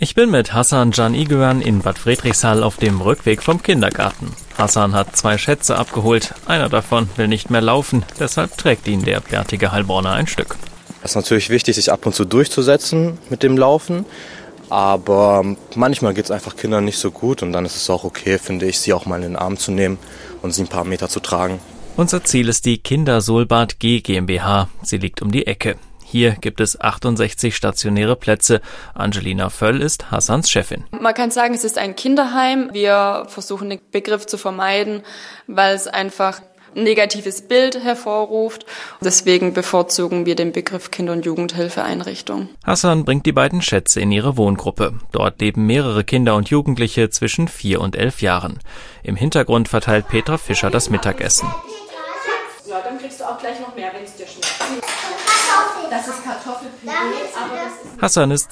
Ich bin mit Hasan Can İgüven in Bad Friedrichshall auf dem Rückweg vom Kindergarten. Hasan hat 2 Schätze abgeholt. Einer davon will nicht mehr laufen, deshalb trägt ihn der bärtige Heilbronner ein Stück. Es ist natürlich wichtig, sich ab und zu durchzusetzen mit dem Laufen. Aber manchmal geht es einfach Kindern nicht so gut und dann ist es auch okay, finde ich, sie auch mal in den Arm zu nehmen und sie ein paar Meter zu tragen. Unser Ziel ist die Kindersolbad G GmbH. Sie liegt um die Ecke. Hier gibt es 68 stationäre Plätze. Angelina Völl ist Hasans Chefin. Man kann sagen, es ist ein Kinderheim. Wir versuchen den Begriff zu vermeiden, weil es einfach ein negatives Bild hervorruft. Deswegen bevorzugen wir den Begriff Kinder- und Jugendhilfeeinrichtung. Hasan bringt die beiden Schätze in ihre Wohngruppe. Dort leben mehrere Kinder und Jugendliche zwischen 4 und 11 Jahren. Im Hintergrund verteilt Petra Fischer das Mittagessen. Ja, dann kriegst du auch gleich noch mehr, wenn es dir schmeckt. Das ist Kartoffelpüree, aber das ist... Hasan ist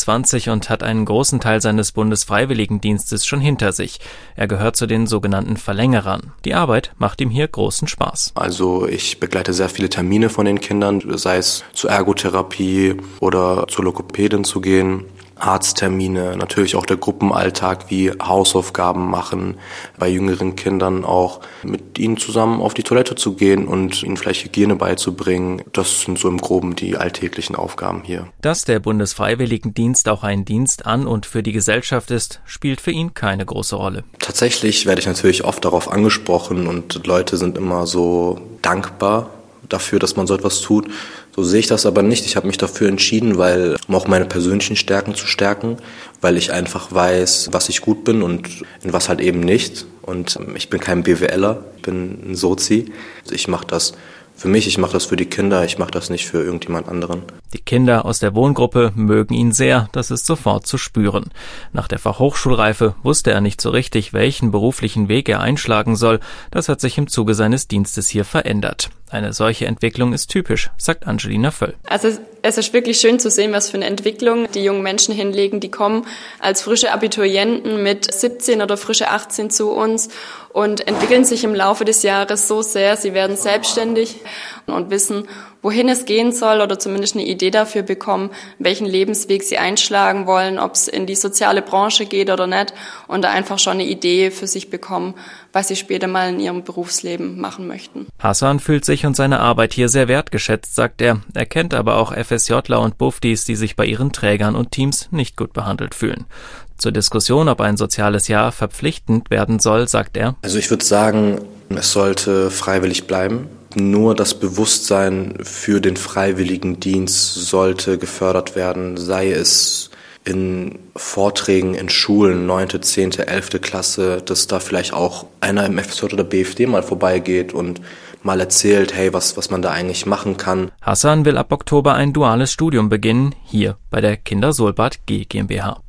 22 und hat einen großen Teil seines Bundesfreiwilligendienstes schon hinter sich. Er gehört zu den sogenannten Verlängerern. Die Arbeit macht ihm hier großen Spaß. Also ich begleite sehr viele Termine von den Kindern, sei es zur Ergotherapie oder zur Logopädin zu gehen. Arzttermine, natürlich auch der Gruppenalltag wie Hausaufgaben machen, bei jüngeren Kindern auch mit ihnen zusammen auf die Toilette zu gehen und ihnen vielleicht Hygiene beizubringen. Das sind so im Groben die alltäglichen Aufgaben hier. Dass der Bundesfreiwilligendienst auch ein Dienst an und für die Gesellschaft ist, spielt für ihn keine große Rolle. Tatsächlich werde ich natürlich oft darauf angesprochen und Leute sind immer so dankbar dafür, dass man so etwas tut. So sehe ich das aber nicht. Ich habe mich dafür entschieden, um auch meine persönlichen Stärken zu stärken, weil ich einfach weiß, was ich gut bin und in was halt eben nicht. Und ich bin kein BWLer, ich bin ein Sozi. Ich mache das für mich, ich mache das für die Kinder, ich mache das nicht für irgendjemand anderen. Die Kinder aus der Wohngruppe mögen ihn sehr, das ist sofort zu spüren. Nach der Fachhochschulreife wusste er nicht so richtig, welchen beruflichen Weg er einschlagen soll. Das hat sich im Zuge seines Dienstes hier verändert. Eine solche Entwicklung ist typisch, sagt Angelina Völl. Also es ist wirklich schön zu sehen, was für eine Entwicklung die jungen Menschen hinlegen. Die kommen als frische Abiturienten mit 17 oder frische 18 zu uns und entwickeln sich im Laufe des Jahres so sehr. Sie werden selbstständig und wissen, wohin es gehen soll oder zumindest eine Idee dafür bekommen, welchen Lebensweg sie einschlagen wollen, ob es in die soziale Branche geht oder nicht und da einfach schon eine Idee für sich bekommen, was sie später mal in ihrem Berufsleben machen möchten. Hasan fühlt sich und seine Arbeit hier sehr wertgeschätzt, sagt er. Er kennt aber auch FSJler und Bufdis, die sich bei ihren Trägern und Teams nicht gut behandelt fühlen. Zur Diskussion, ob ein soziales Jahr verpflichtend werden soll, sagt er: Also ich würde sagen, es sollte freiwillig bleiben. Nur das Bewusstsein für den Freiwilligendienst sollte gefördert werden, sei es in Vorträgen in Schulen, 9., 10., 11. Klasse, dass da vielleicht auch einer im FSJ oder BFD mal vorbeigeht und mal erzählt, hey, was man da eigentlich machen kann. Hasan will ab Oktober ein duales Studium beginnen, hier bei der Kindersolbad G GmbH.